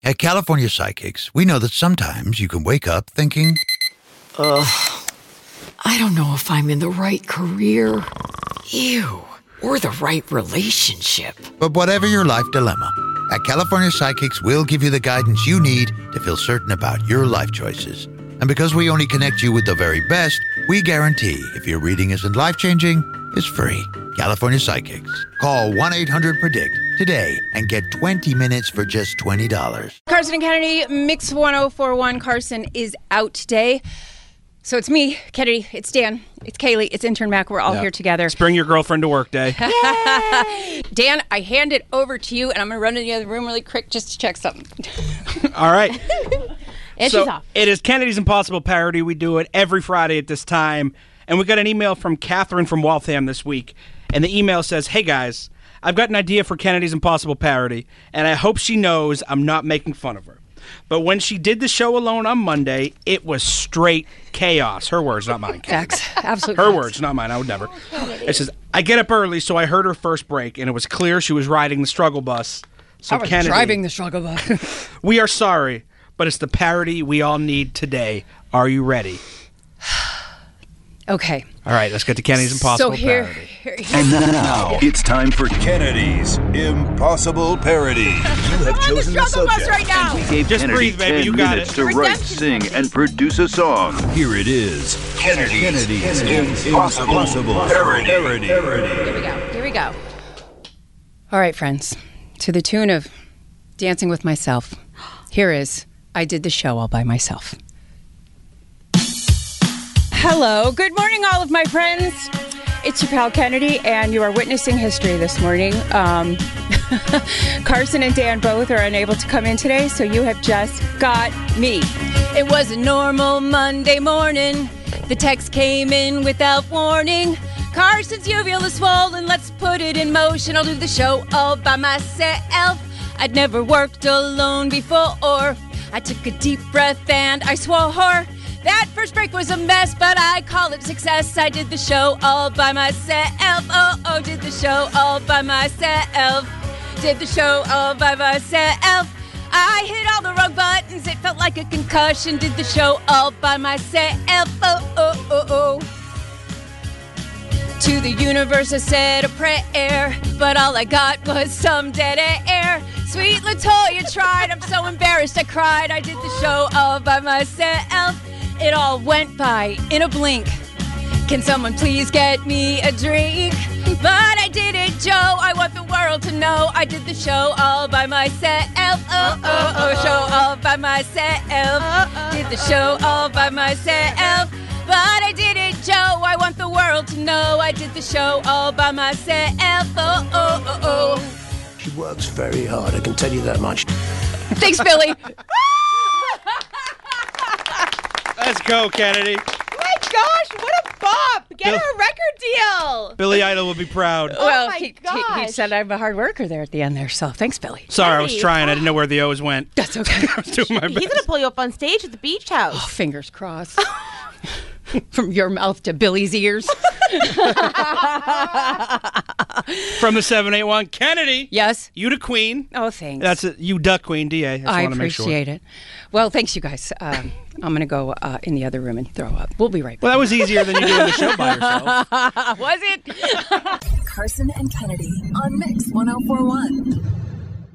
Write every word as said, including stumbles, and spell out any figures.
At California Psychics, we know that sometimes you can wake up thinking, Ugh, I don't know if I'm in the right career, ew, or the right relationship. But whatever your life dilemma, at California Psychics, we'll give you the guidance you need to feel certain about your life choices. And because we only connect you with the very best, we guarantee if your reading isn't life-changing, it's free. California Psychics. Call one eight hundred predict today and get twenty minutes for just twenty dollars. Carson and Kennedy, Mix ten forty-one. Carson is out today. So it's me, Kennedy, it's Dan, it's Kaylee, it's intern Mac. We're all yep. here together. Let's bring your girlfriend to work day. Dan, I hand it over to you, and I'm going to run to the other room really quick just to check something. All right. And so she's off. It is Kennedy's Impossible Parody. We do it every Friday at this time. And we got an email from Catherine from Waltham this week. And the email says, hey guys, I've got an idea for Kennedy's Impossible Parody, and I hope she knows I'm not making fun of her. But when she did the show alone on Monday, it was straight chaos. Her words, not mine. Facts. Absolutely. Her facts. words, not mine. I would never. It says, I get up early, so I heard her first break, and it was clear she was riding the struggle bus. So I was Kennedy, driving the struggle bus. we are sorry, but it's the parody we all need today. Are you ready? Okay. All right, let's get to Kennedy's Impossible so here, Parody. Here, here. And now it's time for Kennedy's Impossible Parody. You have chosen the, the subject. Right now. And we gave Just Kennedy breathe, baby. ten You got minutes it. to write, sing, and produce a song. Here it is. Kennedy's, Kennedy's, Kennedy's Impossible, Impossible Parody. Parody. Here we go. Here we go. All right, friends. To the tune of Dancing with Myself, here is I Did the Show All by Myself. Hello. Good morning, all of my friends. It's your pal Kennedy, and you are witnessing history this morning. Um, Carson and Dan both are unable to come in today, so you have just got me. It was a normal Monday morning. The text came in without warning. Carson's uvula swollen, let's put it in motion. I'll do the show all by myself. I'd never worked alone before. I took a deep breath and I swore. That first break was a mess, but I call it success. I did the show all by myself. Oh, oh, did the show all by myself. Did the show all by myself. I hit all the wrong buttons. It felt like a concussion. Did the show all by myself. Oh, oh, oh, oh. To the universe I said a prayer, but all I got was some dead air. Sweet LaToya tried. I'm so embarrassed I cried. I did the show all by myself. It all went by in a blink. Can someone please get me a drink? But I did it, Joe. I want the world to know I did the show all by myself. Oh, oh, oh, show all by myself. Did the show all by myself. But I did it, Joe. I want the world to know I did the show all by myself. Oh, oh, oh, oh. She works very hard, I can tell you that much. Thanks, Billy. Let's go, Kennedy. My gosh, what a bop! Get Bill- her a record deal. Billy Idol will be proud. Oh Well, my he, he, he gosh. said I'm a hard worker there at the end there, so thanks, Billy. Sorry, I was Kennedy. trying. I didn't know where the O's went. That's okay. I was doing my best. He's gonna pull you up on stage at the beach house. Oh, fingers crossed. From your mouth to Billy's ears. From the seven eight one, Kennedy. Yes. You the queen. Oh, thanks. That's it. You duck queen, D A. Just I wanna make sure. appreciate it. Well, thanks, you guys. Um, I'm going to go uh, in the other room and throw up. We'll be right back. Well, that was easier than you doing the show by yourself. Was it? Carson and Kennedy on Mix ten forty-one.